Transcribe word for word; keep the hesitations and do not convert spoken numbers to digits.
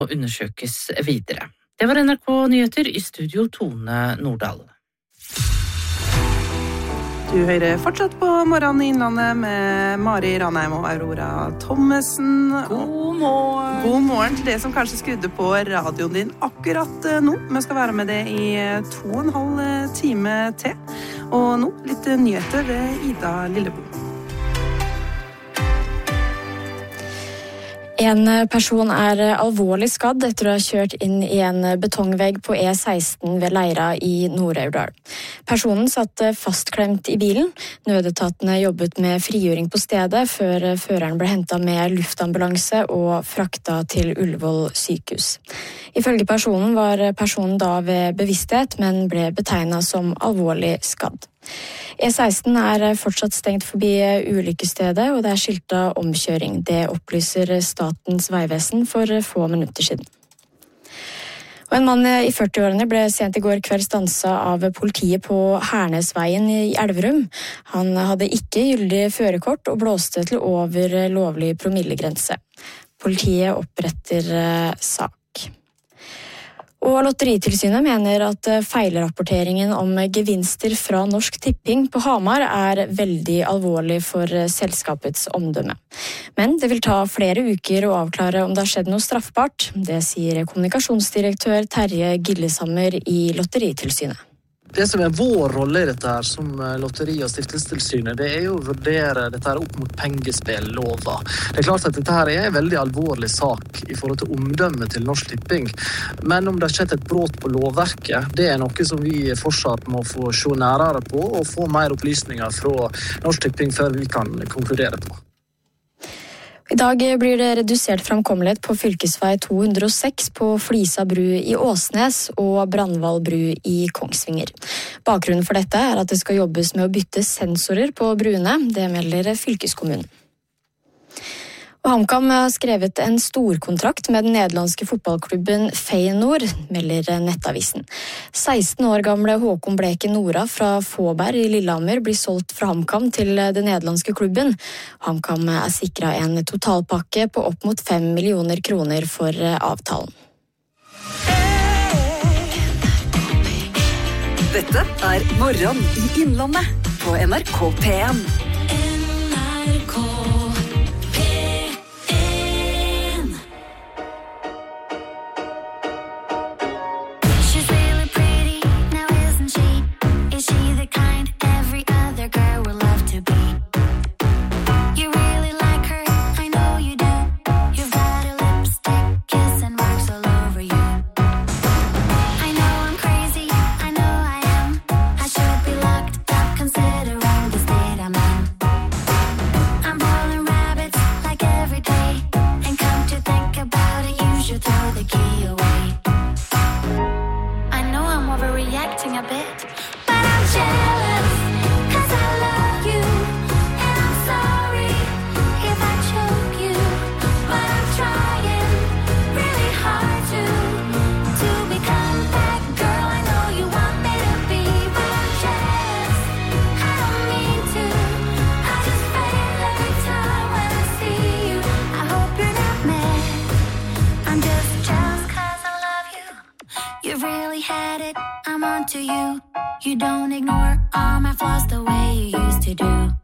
og undersøkes videre. Det var N R K Nyheter, i studio Tone Nordahl. Du hører fortsatt på Morgen i Innlandet med Mari Ranheim og Aurora Thommessen. God morgen! God morgen til det som kanskje skrudde på radioen din akkurat nå. Vi skal være med det i to og en halv time til. Og nå litt nyheter ved Ida Lillebo. En person er alvorlig skadd etter å ha kjørt inn i en betongvegg på E seksten ved Leira i Nord-Aurdal. Personen satt fastklemt i bilen. Nødetatene jobbet med frigjøring på stedet før føreren ble hentet med luftambulanse og frakta til Ullevål sykehus. Ifølge personen var personen da ved bevissthet, men ble betegnet som alvorlig skadd. E seksten er fortsatt stengt forbi ulykkesstedet, og det er skiltet omkjøring. Det opplyser Statens vegvesen for få minutter siden. Og en mann i førtiårene ble sent i går kveld stanset av politiet på Hernesveien i Elverum. Han hadde ikke gyldig førerkort og blåste til over lovlig promillegrense. Politiet oppretter sak. Og Lotteritilsynet mener at feilrapporteringen om gevinster fra Norsk Tipping på Hamar er veldig alvorlig for selskapets omdømme. Men det vil ta flere uker å avklare om det har skjedd noe straffbart. Det sier kommunikasjonsdirektør Terje Gillesammer i Lotteritilsynet. Det som er vår rolle i dette her som Lotteri- og Stiftelsestilsynet, det er jo å vurdere dette her opp mot pengespillova. Det er klart at dette her er en veldig alvorlig sak i forhold til omdømmet til Norsk Tipping. Men om det har skjedd et brot på lovverket, det er noe som vi fortsatt må få se nærere på og få mer opplysninger fra Norsk Tipping før vi kan konkludere på. I dag blir det redusert framkommelighet på fylkesvei to hundre og seks på Flisa bru i Åsnes og Brandval bru i Kongsvinger. Bakgrunnen for dette er at det skal jobbes med å bytte sensorer på bruene, det melder fylkeskommunen. Og HamKam har skrevet en storkontrakt med den nederlandske fotballklubben Feyenoord, melder Nettavisen. seksten år gamle Håkon Bleken Nora fra Fåberg i Lillehammer blir solgt fra HamKam til den nederlandske klubben. HamKam er sikret en totalpakke på opp mot fem millioner kroner for avtalen. Dette er Morgen i Innlandet på N R K P en. N R K You don't ignore all my flaws the way you used to do.